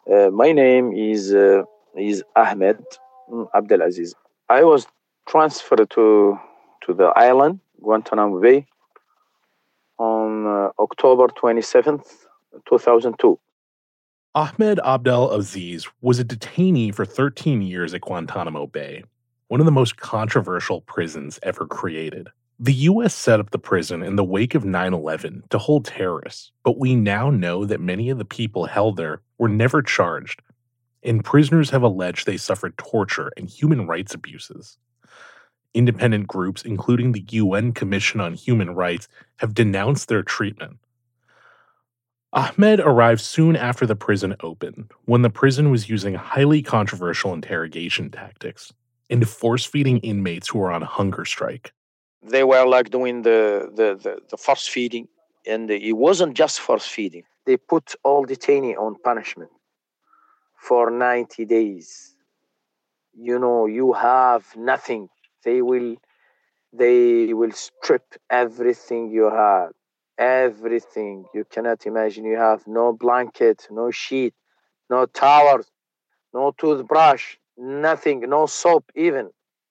My name is Ahmed Abdelaziz. I was transferred to the island Guantanamo Bay on October 27th, 2002. Ahmed Abdelaziz was a detainee for 13 years at Guantanamo Bay, one of the most controversial prisons ever created. The U.S. set up the prison in the wake of 9/11 to hold terrorists, but we now know that many of the people held there were never charged, and prisoners have alleged they suffered torture and human rights abuses. Independent groups, including the UN Commission on Human Rights, have denounced their treatment. Ahmed arrived soon after the prison opened, when the prison was using highly controversial interrogation tactics and force-feeding inmates who were on hunger strike. They were like doing the force feeding, and it wasn't just force feeding. They put all detainees on punishment for 90 days. You have nothing. They will strip everything you have. Everything. You cannot imagine. You have no blanket, no sheet, no towels, no toothbrush, nothing, no soap even.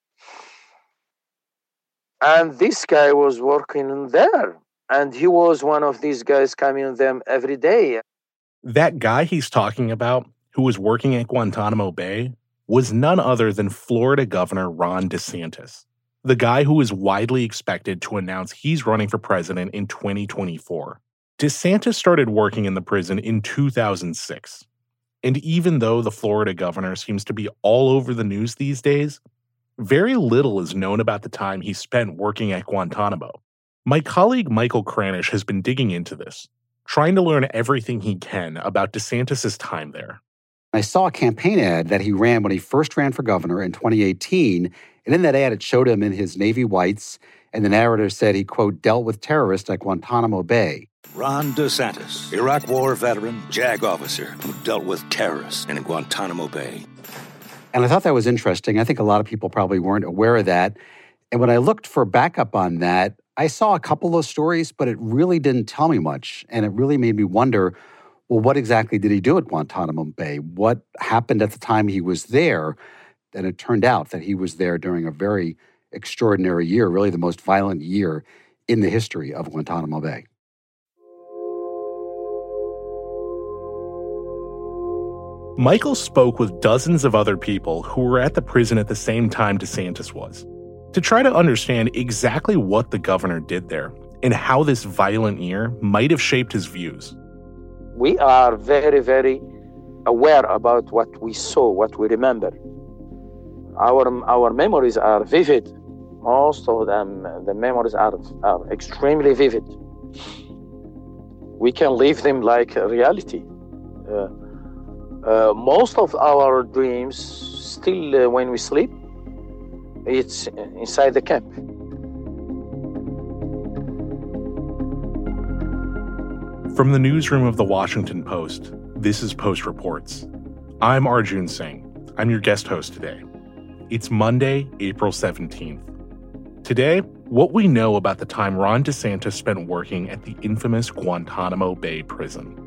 And this guy was working there. And he was one of these guys coming them every day. That guy he's talking about, who was working at Guantanamo Bay, was none other than Florida Governor Ron DeSantis, the guy who is widely expected to announce he's running for president in 2024. DeSantis started working in the prison in 2006. And even though the Florida governor seems to be all over the news these days, very little is known about the time he spent working at Guantanamo. My colleague Michael Kranish has been digging into this, trying to learn everything he can about DeSantis' time there. I saw a campaign ad that he ran when he first ran for governor in 2018, and in that ad it showed him in his Navy whites, and the narrator said he, quote, dealt with terrorists at Guantanamo Bay. Ron DeSantis, Iraq War veteran, JAG officer who dealt with terrorists in Guantanamo Bay. And I thought that was interesting. I think a lot of people probably weren't aware of that. And when I looked for backup on that, I saw a couple of stories, but it really didn't tell me much. And it really made me wonder, well, what exactly did he do at Guantanamo Bay? What happened at the time he was there? And it turned out that he was there during a very extraordinary year, really the most violent year in the history of Guantanamo Bay. Michael spoke with dozens of other people who were at the prison at the same time DeSantis was, to try to understand exactly what the governor did there and how this violent year might have shaped his views. We are very, very aware about what we saw, what we remember. Our memories are vivid. Most of them, the memories are extremely vivid. We can live them like a reality. Most of our dreams, still when we sleep, it's inside the camp. From the newsroom of The Washington Post, this is Post Reports. I'm Arjun Singh. I'm your guest host today. It's Monday, April 17th. Today, what we know about the time Ron DeSantis spent working at the infamous Guantanamo Bay prison.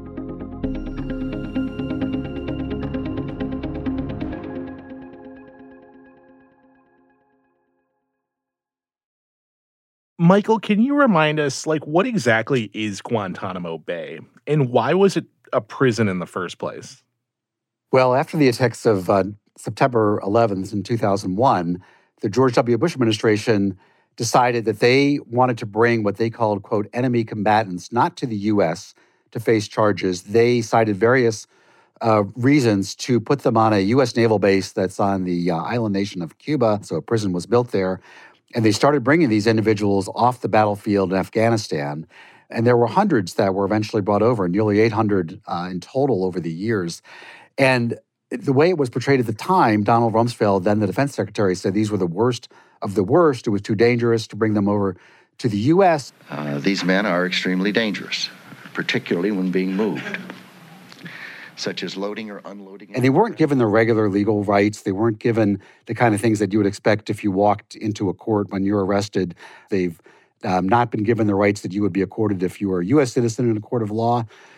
Michael, can you remind us, what exactly is Guantanamo Bay, and why was it a prison in the first place? Well, after the attacks of September 11th in 2001, the George W. Bush administration decided that they wanted to bring what they called, quote, enemy combatants, not to the U.S. to face charges. They cited various reasons to put them on a U.S. naval base that's on the island nation of Cuba. So a prison was built there. And they started bringing these individuals off the battlefield in Afghanistan. And there were hundreds that were eventually brought over, nearly 800 in total over the years. And the way it was portrayed at the time, Donald Rumsfeld, then the defense secretary, said these were the worst of the worst. It was too dangerous to bring them over to the U.S. These men are extremely dangerous, particularly when being moved, such as loading or unloading. And they weren't given the regular legal rights. They weren't given the kind of things that you would expect if you walked into a court when you're arrested. They've not been given the rights that you would be accorded if you were a U.S. citizen in a court of law.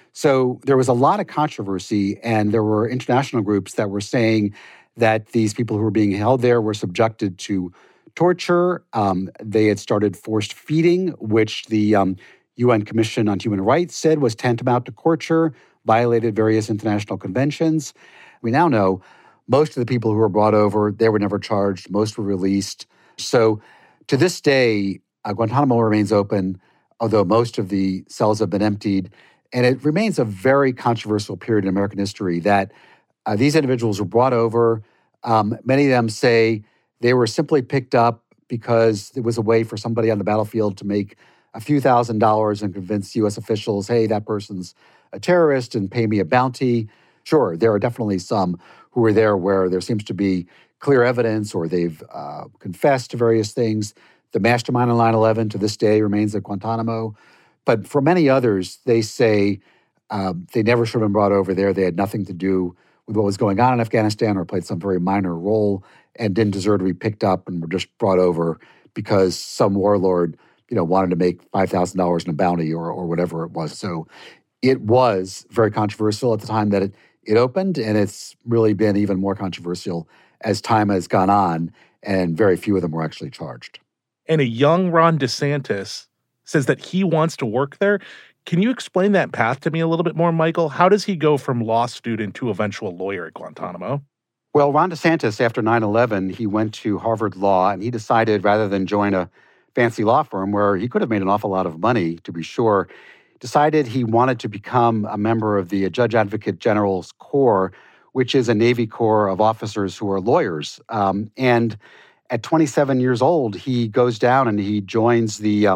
So there was a lot of controversy, and there were international groups that were saying that these people who were being held there were subjected to torture. They had started forced feeding, which the UN Commission on Human Rights said was tantamount to torture, violated various international conventions. We now know most of the people who were brought over, they were never charged. Most were released. So to this day, Guantanamo remains open, although most of the cells have been emptied. And it remains a very controversial period in American history that these individuals were brought over. Many of them say they were simply picked up because it was a way for somebody on the battlefield to make a few $1,000s and convince U.S. officials, hey, that person's a terrorist and pay me a bounty. Sure, there are definitely some who are there where there seems to be clear evidence or they've confessed to various things. The mastermind on 9/11 to this day remains at Guantanamo. But for many others, they say they never should have been brought over there. They had nothing to do with what was going on in Afghanistan or played some very minor role and didn't deserve to be picked up and were just brought over because some warlord, wanted to make $5,000 in a bounty or whatever it was. So it was very controversial at the time that it opened, and it's really been even more controversial as time has gone on, and very few of them were actually charged. And a young Ron DeSantis says that he wants to work there. Can you explain that path to me a little bit more, Michael? How does he go from law student to eventual lawyer at Guantanamo? Well, Ron DeSantis, after 9/11, he went to Harvard Law, and he decided rather than join a fancy law firm where he could have made an awful lot of money, to be sure, decided he wanted to become a member of the Judge Advocate General's Corps, which is a Navy Corps of officers who are lawyers. And at 27 years old, he goes down and he joins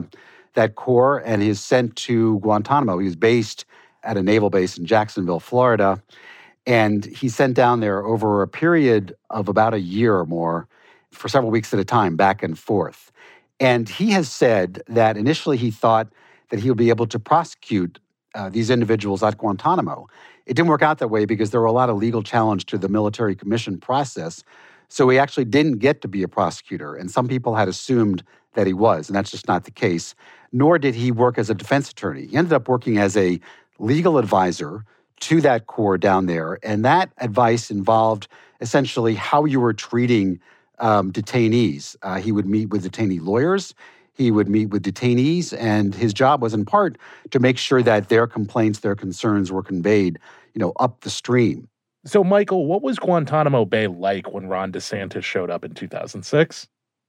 that corps and is sent to Guantanamo. He was based at a naval base in Jacksonville, Florida. And he's sent down there over a period of about a year or more for several weeks at a time, back and forth. And he has said that initially he thought that he would be able to prosecute these individuals at Guantanamo. It didn't work out that way because there were a lot of legal challenge to the military commission process. So he actually didn't get to be a prosecutor. And some people had assumed that he was, and that's just not the case. Nor did he work as a defense attorney. He ended up working as a legal advisor to that corps down there. And that advice involved essentially how you were treating detainees. He would meet with detainee lawyers. He would meet with detainees, and his job was in part to make sure that their complaints, their concerns were conveyed, up the stream. So, Michael, what was Guantanamo Bay like when Ron DeSantis showed up in 2006?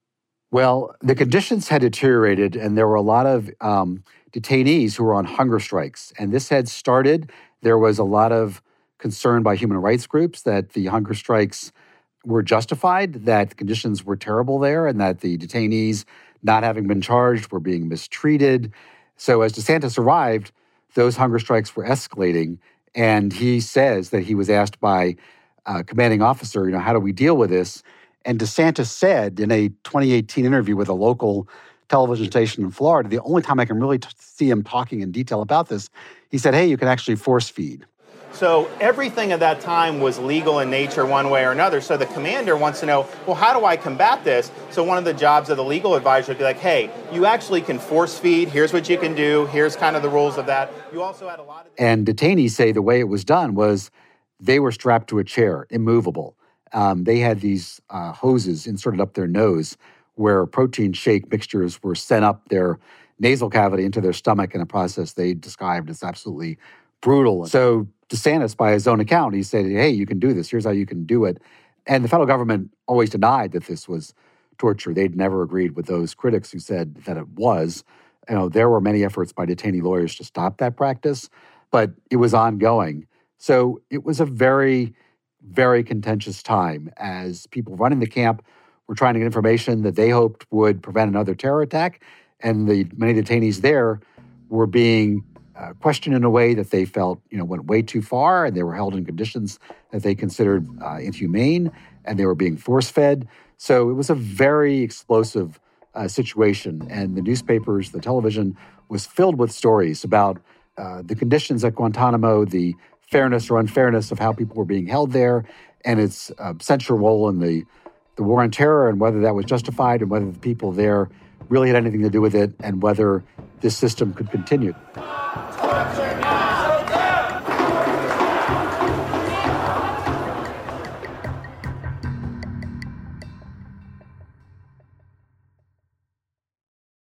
Well, the conditions had deteriorated, and there were a lot of detainees who were on hunger strikes. And this had started. There was a lot of concern by human rights groups that the hunger strikes were justified, that the conditions were terrible there, and that the detainees, not having been charged, were being mistreated. So as DeSantis arrived, those hunger strikes were escalating. And he says that he was asked by a commanding officer, how do we deal with this? And DeSantis said in a 2018 interview with a local television station in Florida, the only time I can really see him talking in detail about this, he said, hey, you can actually force feed. So everything at that time was legal in nature one way or another. So the commander wants to know, well, how do I combat this? So one of the jobs of the legal advisor would be like, hey, you actually can force feed. Here's what you can do. Here's kind of the rules of that. You also had a lot of... And detainees say the way it was done was they were strapped to a chair, immovable. They had these hoses inserted up their nose where protein shake mixtures were sent up their nasal cavity into their stomach in a process they described as absolutely brutal. So DeSantis, by his own account, he said, hey, you can do this. Here's how you can do it. And the federal government always denied that this was torture. They'd never agreed with those critics who said that it was. There were many efforts by detainee lawyers to stop that practice, but it was ongoing. So it was a very, very contentious time as people running the camp were trying to get information that they hoped would prevent another terror attack. And the many detainees there were being questioned in a way that they felt, went way too far, and they were held in conditions that they considered inhumane, and they were being force-fed. So it was a very explosive situation, and the newspapers, the television, was filled with stories about the conditions at Guantanamo, the fairness or unfairness of how people were being held there, and its central role in the war on terror, and whether that was justified, and whether the people there really had anything to do with it, and whether this system could continue.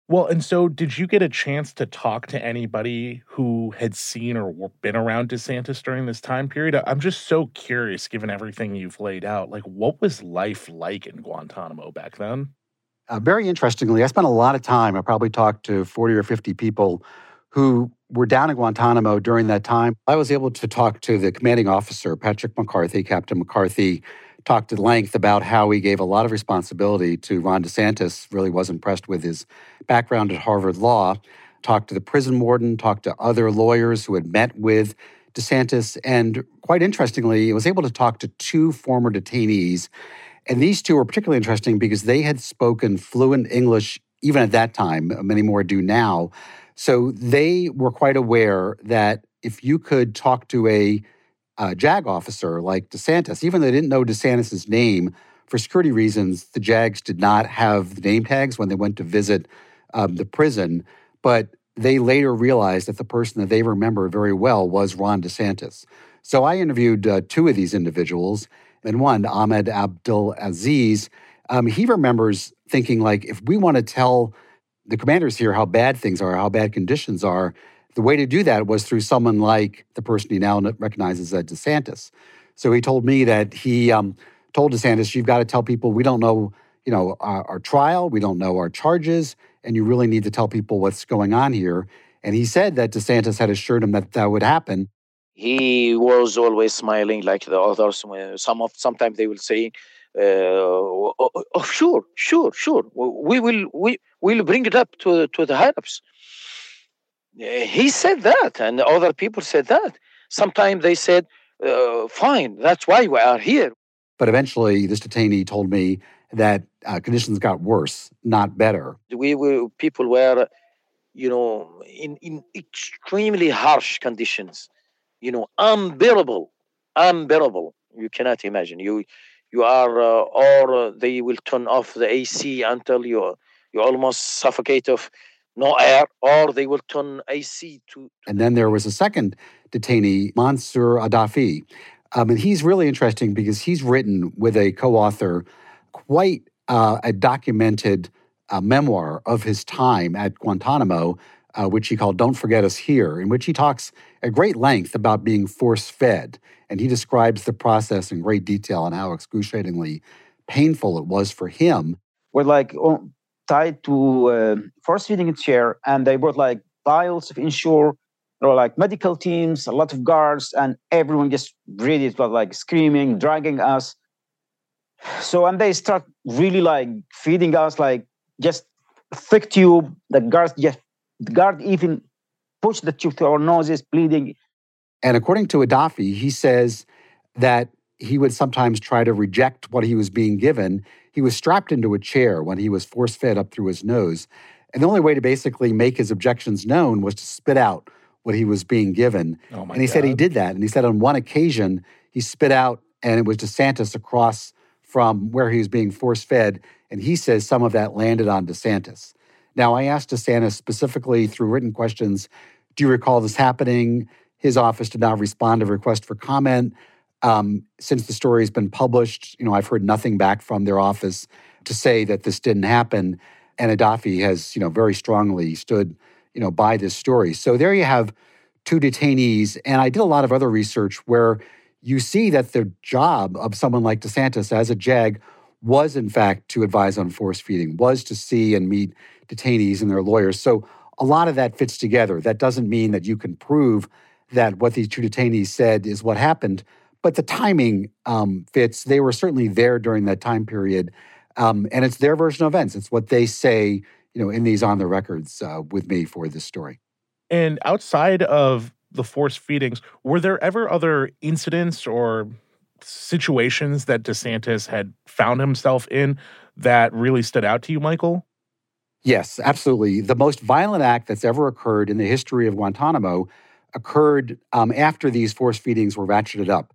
Well, and so did you get a chance to talk to anybody who had seen or been around DeSantis during this time period? I'm just so curious, given everything you've laid out. Like, what was life like in Guantanamo back then? Very interestingly, I spent a lot of time. I probably talked to 40 or 50 people who were down in Guantanamo during that time. I was able to talk to the commanding officer, Patrick McCarthy. Captain McCarthy talked at length about how he gave a lot of responsibility to Ron DeSantis, really was impressed with his background at Harvard Law, talked to the prison warden, talked to other lawyers who had met with DeSantis, and quite interestingly, he was able to talk to two former detainees. And these two were particularly interesting because they had spoken fluent English even at that time. Many more do now. So they were quite aware that if you could talk to a JAG officer like DeSantis, even though they didn't know DeSantis' name, for security reasons, the JAGs did not have the name tags when they went to visit the prison. But they later realized that the person that they remembered very well was Ron DeSantis. So I interviewed two of these individuals, and one, Ahmed Abdelaziz, he remembers thinking, like, if we want to tell the commanders here how bad things are, how bad conditions are, the way to do that was through someone like the person he now recognizes as DeSantis. So he told me that he told DeSantis, you've got to tell people we don't know, our trial, we don't know our charges, and you really need to tell people what's going on here. And he said that DeSantis had assured him that that would happen. He was always smiling like the others. Sometimes they will say, sure. We'll bring it up to the higher-ups. He said that, and other people said that. Sometimes they said, fine, that's why we are here. But eventually, this detainee told me that conditions got worse, not better. People were, in extremely harsh conditions, unbearable. You cannot imagine. You are, or they will turn off the AC until you almost suffocate of no air, or they will turn AC to. And then there was a second detainee, Mansour Adafi. And he's really interesting because he's written with a co-author quite a documented memoir of his time at Guantanamo, which he called Don't Forget Us Here, in which he talks at great length about being force-fed. And he describes the process in great detail and how excruciatingly painful it was for him. We're tied to force-feeding chair, and they brought piles of insure, medical teams, a lot of guards, and everyone just really was screaming, dragging us. So, and they start really feeding us just thick tube. The guard even pushed the tube to our noses, bleeding. And according to Adafi, he says that he would sometimes try to reject what he was being given. He was strapped into a chair when he was force-fed up through his nose. And the only way to basically make his objections known was to spit out what he was being given. And he said he did that. And he said on one occasion, he spit out, and it was DeSantis across from where he was being force-fed. And he says some of that landed on DeSantis. Now, I asked DeSantis specifically through written questions, do you recall this happening? His office did not respond to a request for comment. Since the story has been published, I've heard nothing back from their office to say that this didn't happen. And Adafi has, very strongly stood, by this story. So there you have two detainees. And I did a lot of other research where you see that the job of someone like DeSantis as a JAG was, in fact, to advise on force feeding, was to see and meet detainees and their lawyers. So a lot of that fits together. That doesn't mean that you can prove that what these two detainees said is what happened, but the timing fits. They were certainly there during that time period, and it's their version of events. It's what they say, in these on the records with me for this story. And outside of the force feedings, were there ever other incidents or situations that DeSantis had found himself in that really stood out to you, Michael? Yes, absolutely. The most violent act that's ever occurred in the history of Guantanamo occurred after these force feedings were ratcheted up.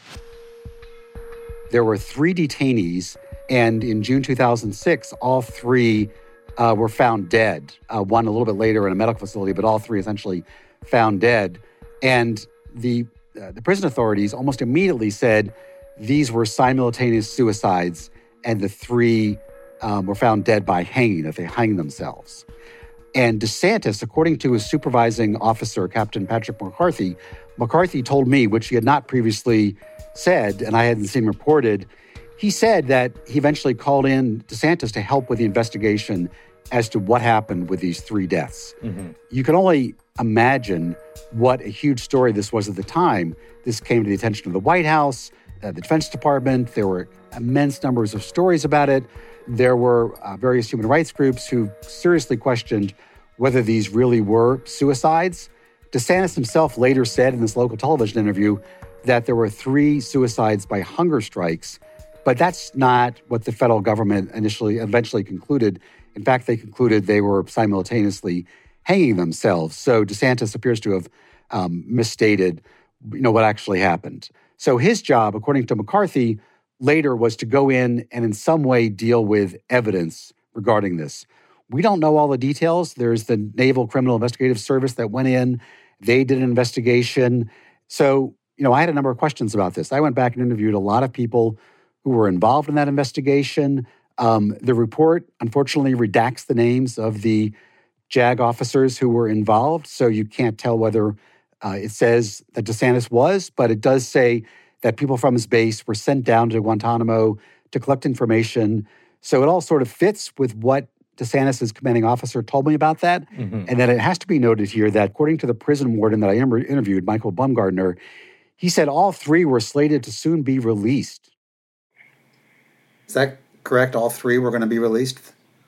There were 3 detainees, and in June 2006, all 3 were found dead. One a little bit later in a medical facility, but all 3 essentially found dead. And the prison authorities almost immediately said these were simultaneous suicides, and the 3 were found dead by hanging, that they hanged themselves. And DeSantis, according to his supervising officer, Captain Patrick McCarthy told me, which he had not previously said, and I hadn't seen reported, he said that he eventually called in DeSantis to help with the investigation as to what happened with these 3 deaths. Mm-hmm. You can only imagine what a huge story this was at the time. This came to the attention of the White House, the Defense Department. There were immense numbers of stories about it. There were various human rights groups who seriously questioned whether these really were suicides. DeSantis himself later said in this local television interview that there were 3 suicides by hunger strikes, but that's not what the federal government eventually concluded. In fact, they concluded they were simultaneously hanging themselves. So DeSantis appears to have misstated, what actually happened. So his job, according to McCarthy, later was to go in some way deal with evidence regarding this. We don't know all the details. There's the Naval Criminal Investigative Service that went in. They did an investigation. So, I had a number of questions about this. I went back and interviewed a lot of people who were involved in that investigation. The report, unfortunately, redacts the names of the JAG officers who were involved, so you can't tell whether it says that DeSantis was, but it does say that people from his base were sent down to Guantanamo to collect information. So it all sort of fits with what DeSantis' commanding officer told me about that. Mm-hmm. And then it has to be noted here that according to the prison warden that I interviewed, Michael Bumgardner, he said all 3 were slated to soon be released. Is that correct? All 3 were going to be released?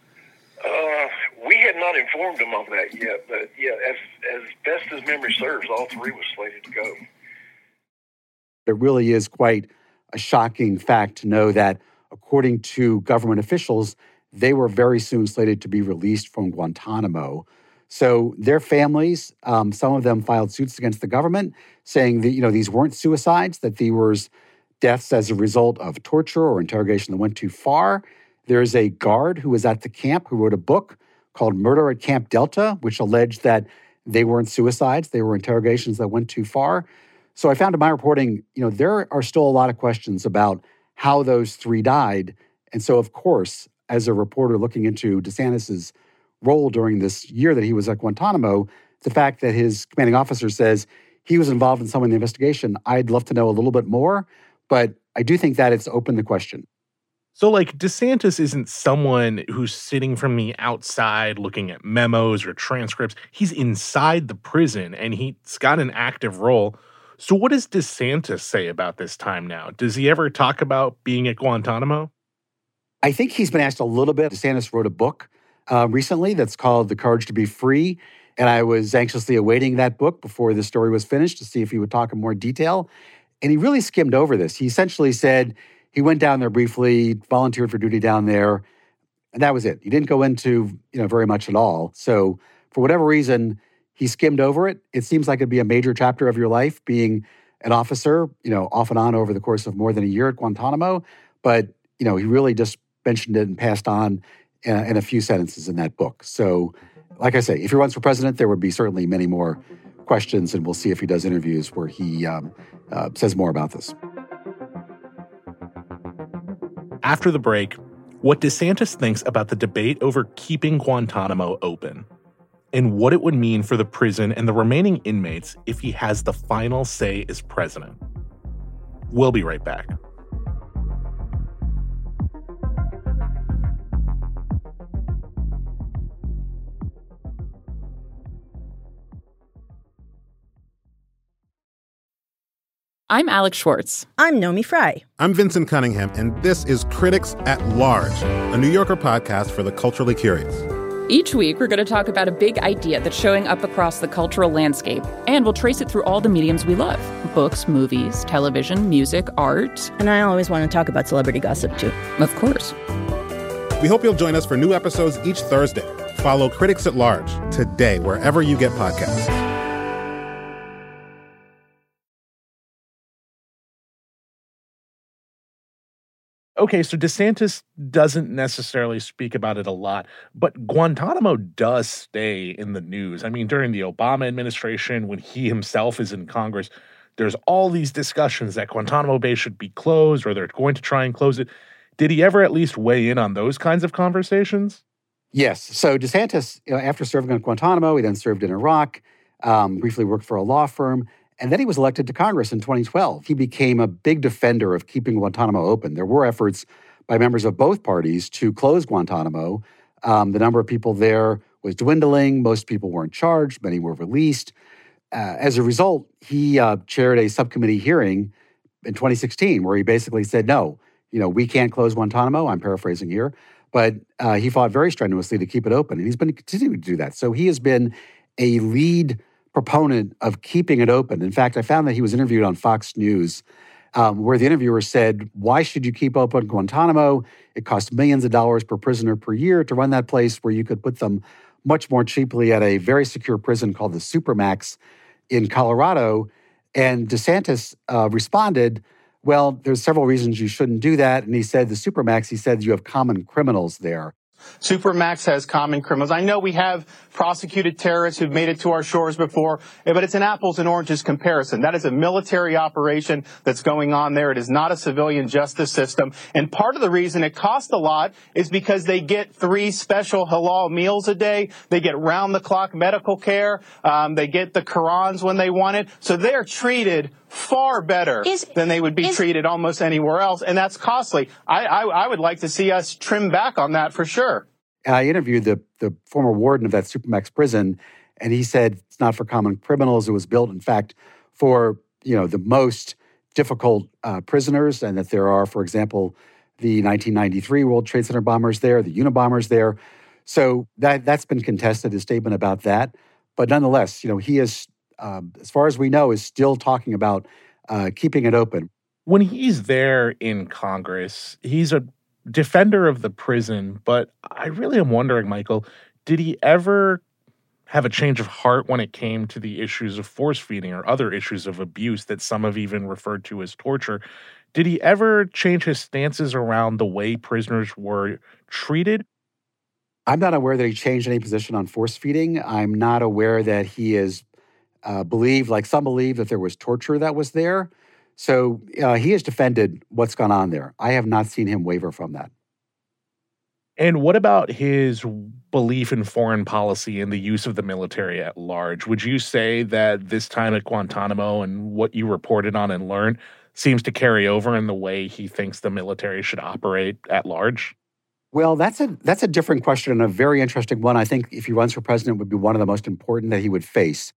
We had not informed him of that yet, but yeah, as best as memory serves, all 3 was slated to go. It really is quite a shocking fact to know that, according to government officials, they were very soon slated to be released from Guantanamo. So their families, some of them filed suits against the government, saying that these weren't suicides, that these were deaths as a result of torture or interrogation that went too far. There's a guard who was at the camp who wrote a book called Murder at Camp Delta, which alleged that they weren't suicides, they were interrogations that went too far. So I found in my reporting, there are still a lot of questions about how those 3 died. And so, of course, as a reporter looking into DeSantis' role during this year that he was at Guantanamo, the fact that his commanding officer says he was involved in some of the investigation, I'd love to know a little bit more, but I do think that it's open to question. So, DeSantis isn't someone who's sitting from the outside looking at memos or transcripts. He's inside the prison, and he's got an active role. So what does DeSantis say about this time now? Does he ever talk about being at Guantanamo? I think he's been asked a little bit. DeSantis wrote a book recently that's called The Courage to Be Free, and I was anxiously awaiting that book before the story was finished to see if he would talk in more detail. And he really skimmed over this. He essentially said he went down there briefly, volunteered for duty down there, and that was it. He didn't go into very much at all. So for whatever reason, he skimmed over it. It seems like it'd be a major chapter of your life being an officer, off and on over the course of more than a year at Guantanamo. But, he really just mentioned it and passed on in a few sentences in that book. So, like I say, if he runs for president, there would be certainly many more questions, and we'll see if he does interviews where he says more about this. After the break, what DeSantis thinks about the debate over keeping Guantanamo open, and what it would mean for the prison and the remaining inmates if he has the final say as president. We'll be right back. I'm Alex Schwartz. I'm Nomi Fry. I'm Vincent Cunningham, and this is Critics at Large, a New Yorker podcast for the culturally curious. Each week, we're going to talk about a big idea that's showing up across the cultural landscape, and we'll trace it through all the mediums we love. Books, movies, television, music, art. And I always want to talk about celebrity gossip, too. Of course. We hope you'll join us for new episodes each Thursday. Follow Critics at Large today, wherever you get podcasts. Okay, so DeSantis doesn't necessarily speak about it a lot, but Guantanamo does stay in the news. I mean, during the Obama administration, when he himself is in Congress, there's all these discussions that Guantanamo Bay should be closed or they're going to try and close it. Did he ever at least weigh in on those kinds of conversations? Yes. So DeSantis, after serving on Guantanamo, he then served in Iraq, briefly worked for a law firm, and then he was elected to Congress in 2012. He became a big defender of keeping Guantanamo open. There were efforts by members of both parties to close Guantanamo. The number of people there was dwindling. Most people weren't charged. Many were released. As a result, he chaired a subcommittee hearing in 2016 where he basically said, no, we can't close Guantanamo. I'm paraphrasing here. But he fought very strenuously to keep it open, and he's been continuing to do that. So he has been a lead proponent of keeping it open. In fact, I found that he was interviewed on Fox News, where the interviewer said, why should you keep open Guantanamo? It costs millions of dollars per prisoner per year to run that place where you could put them much more cheaply at a very secure prison called the Supermax in Colorado. And DeSantis responded, well, there's several reasons you shouldn't do that. And he said, the Supermax, he said, you have common criminals there. Supermax has common criminals. I know we have prosecuted terrorists who've made it to our shores before, but it's an apples and oranges comparison. That is a military operation that's going on there. It is not a civilian justice system. And part of the reason it costs a lot is because they get 3 special halal meals a day. They get round-the-clock medical care. They get the Qurans when they want it. So they are treated far better than they would be treated almost anywhere else, and that's costly. I would like to see us trim back on that for sure. I interviewed the former warden of that Supermax prison, and he said it's not for common criminals. It was built, in fact, for the most difficult prisoners, and that there are, for example, the 1993 World Trade Center bombers there, the Unabombers there. So that's been contested, his statement about that. But nonetheless, he is, as far as we know, is still talking about keeping it open. When he's there in Congress, he's a defender of the prison, but I really am wondering, Michael, did he ever have a change of heart when it came to the issues of force feeding or other issues of abuse that some have even referred to as torture? Did he ever change his stances around the way prisoners were treated? I'm not aware that he changed any position on force feeding. I'm not aware that he is believed, like some believe, that there was torture that was there. So he has defended what's gone on there. I have not seen him waver from that. And what about his belief in foreign policy and the use of the military at large? Would you say that this time at Guantanamo and what you reported on and learned seems to carry over in the way he thinks the military should operate at large? Well, that's a different question and a very interesting one. I think if he runs for president, would be one of the most important that he would face.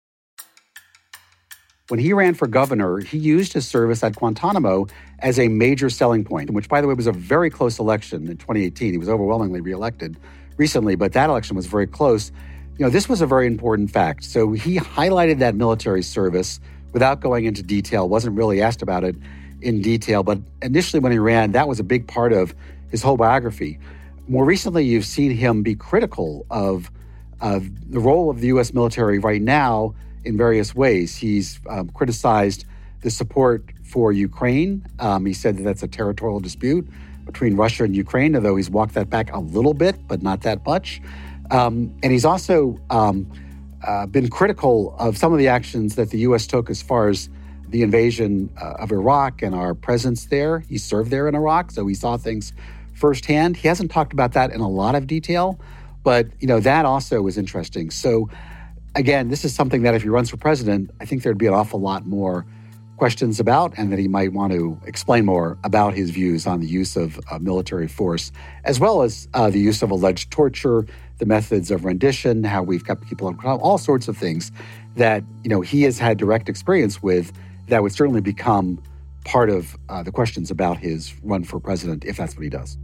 When he ran for governor, he used his service at Guantanamo as a major selling point, which, by the way, was a very close election in 2018. He was overwhelmingly reelected recently, but that election was very close. This was a very important fact. So he highlighted that military service without going into detail, wasn't really asked about it in detail. But initially when he ran, that was a big part of his whole biography. More recently, you've seen him be critical of the role of the U.S. military right now in various ways. He's criticized the support for Ukraine. He said that that's a territorial dispute between Russia and Ukraine, although he's walked that back a little bit, but not that much. And he's also been critical of some of the actions that the U.S. took as far as the invasion of Iraq and our presence there. He served there in Iraq, so he saw things firsthand. He hasn't talked about that in a lot of detail, but that also is interesting. So again, this is something that if he runs for president, I think there'd be an awful lot more questions about, and that he might want to explain more about his views on the use of military force, as well as the use of alleged torture, the methods of rendition, how we've kept people on trial, all sorts of things that he has had direct experience with that would certainly become part of the questions about his run for president, if that's what he does.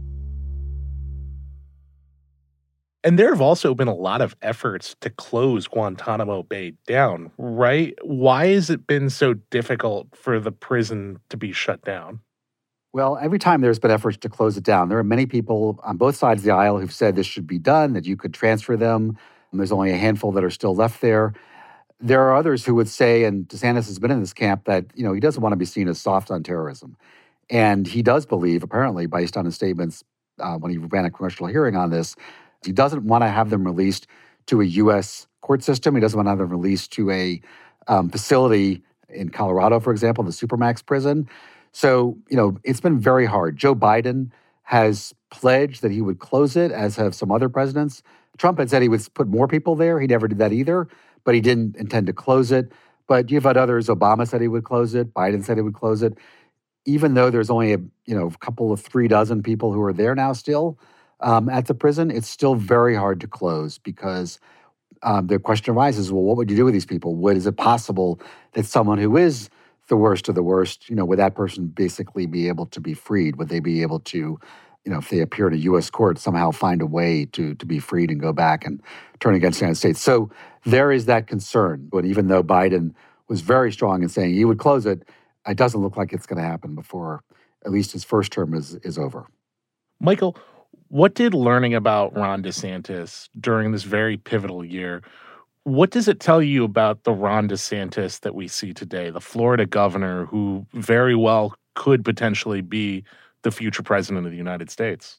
And there have also been a lot of efforts to close Guantanamo Bay down, right? Why has it been so difficult for the prison to be shut down? Well, every time there's been efforts to close it down, there are many people on both sides of the aisle who've said this should be done, that you could transfer them. And there's only a handful that are still left there. There are others who would say, and DeSantis has been in this camp, that he doesn't want to be seen as soft on terrorism. And he does believe, apparently, based on his statements when he ran a congressional hearing on this, he doesn't want to have them released to a U.S. court system. He doesn't want to have them released to a facility in Colorado, for example, the Supermax prison. So, it's been very hard. Joe Biden has pledged that he would close it, as have some other presidents. Trump had said he would put more people there. He never did that either, but he didn't intend to close it. But you've had others. Obama said he would close it. Biden said he would close it. Even though there's only a couple of 36 people who are there now still at the prison, it's still very hard to close because the question arises, well, what would you do with these people? Is it possible that someone who is the worst of the worst, would that person basically be able to be freed? Would they be able to, if they appear in a U.S. court, somehow find a way to be freed and go back and turn against the United States? So there is that concern. But even though Biden was very strong in saying he would close it, it doesn't look like it's going to happen before at least his first term is over. Michael, what did learning about Ron DeSantis during this very pivotal year, what does it tell you about the Ron DeSantis that we see today, the Florida governor who very well could potentially be the future president of the United States?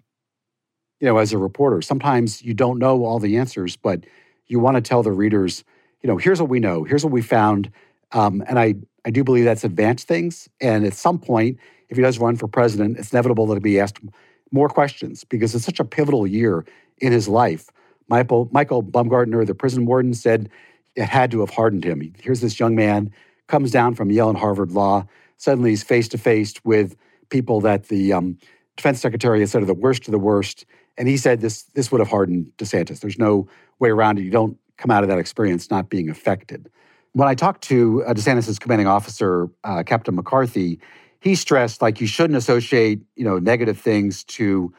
As a reporter, sometimes you don't know all the answers, but you want to tell the readers, here's what we know, here's what we found. And I do believe that's advanced things. And at some point, if he does run for president, it's inevitable that he'll be asked more questions because it's such a pivotal year in his life. Michael Baumgartner, the prison warden, said it had to have hardened him. Here's this young man, comes down from Yale and Harvard Law. Suddenly he's face-to-face with people that the defense secretary has said are the worst of the worst. And he said this would have hardened DeSantis. There's no way around it. You don't come out of that experience not being affected. When I talked to DeSantis' commanding officer, Captain McCarthy, he stressed, you shouldn't associate, negative things to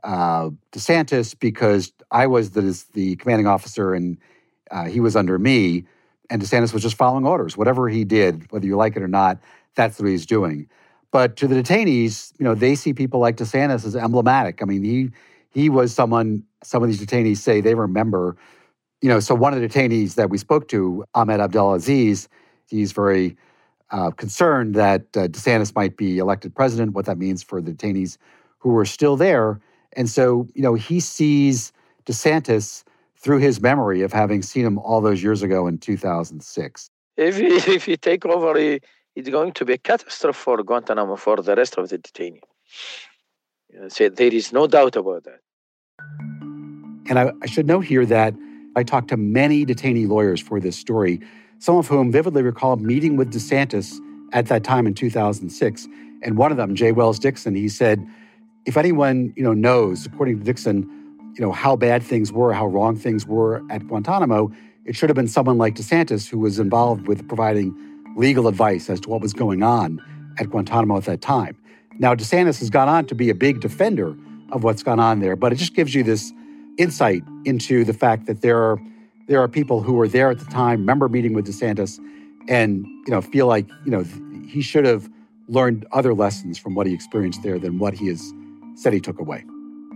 DeSantis because I was the commanding officer and he was under me, and DeSantis was just following orders. Whatever he did, whether you like it or not, that's what he's doing. But to the detainees, they see people like DeSantis as emblematic. I mean, he was someone, some of these detainees say they remember. So one of the detainees that we spoke to, Ahmed Abdelaziz, he's very concerned that DeSantis might be elected president, what that means for the detainees who are still there. And so, he sees DeSantis through his memory of having seen him all those years ago in 2006. If he take over, it's going to be a catastrophe for Guantanamo, for the rest of the detainees. So there is no doubt about that. And I should note here that I talked to many detainee lawyers for this story, some of whom vividly recall meeting with DeSantis at that time in 2006. And one of them, J. Wells Dixon, he said, if anyone, knows, according to Dixon, how bad things were, how wrong things were at Guantanamo, it should have been someone like DeSantis who was involved with providing legal advice as to what was going on at Guantanamo at that time. Now, DeSantis has gone on to be a big defender of what's gone on there, but it just gives you this insight into the fact that there are people who were there at the time, remember meeting with DeSantis, and feel like he should have learned other lessons from what he experienced there than what he has said he took away.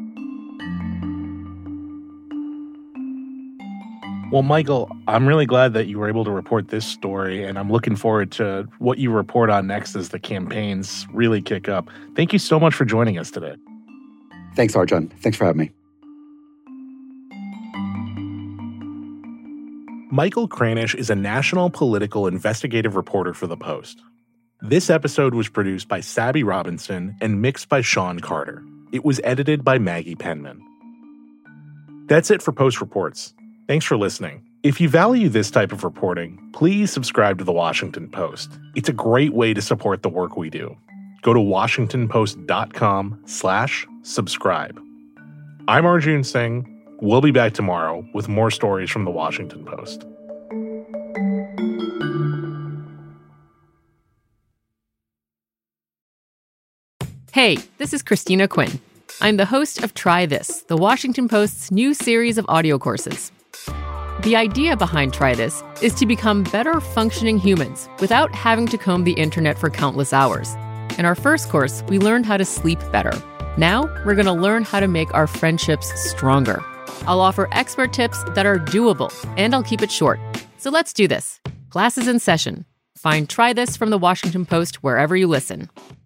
Well, Michael, I'm really glad that you were able to report this story, and I'm looking forward to what you report on next as the campaigns really kick up. Thank you so much for joining us today. Thanks, Arjun. Thanks for having me. Michael Kranish is a national political investigative reporter for The Post. This episode was produced by Sabby Robinson and mixed by Sean Carter. It was edited by Maggie Penman. That's it for Post Reports. Thanks for listening. If you value this type of reporting, please subscribe to The Washington Post. It's a great way to support the work we do. Go to washingtonpost.com/subscribe. I'm Arjun Singh. We'll be back tomorrow with more stories from The Washington Post. Hey, this is Christina Quinn. I'm the host of Try This, The Washington Post's new series of audio courses. The idea behind Try This is to become better functioning humans without having to comb the internet for countless hours. In our first course, we learned how to sleep better. Now, we're going to learn how to make our friendships stronger. I'll offer expert tips that are doable, and I'll keep it short. So let's do this. Class is in session. Find Try This from The Washington Post wherever you listen.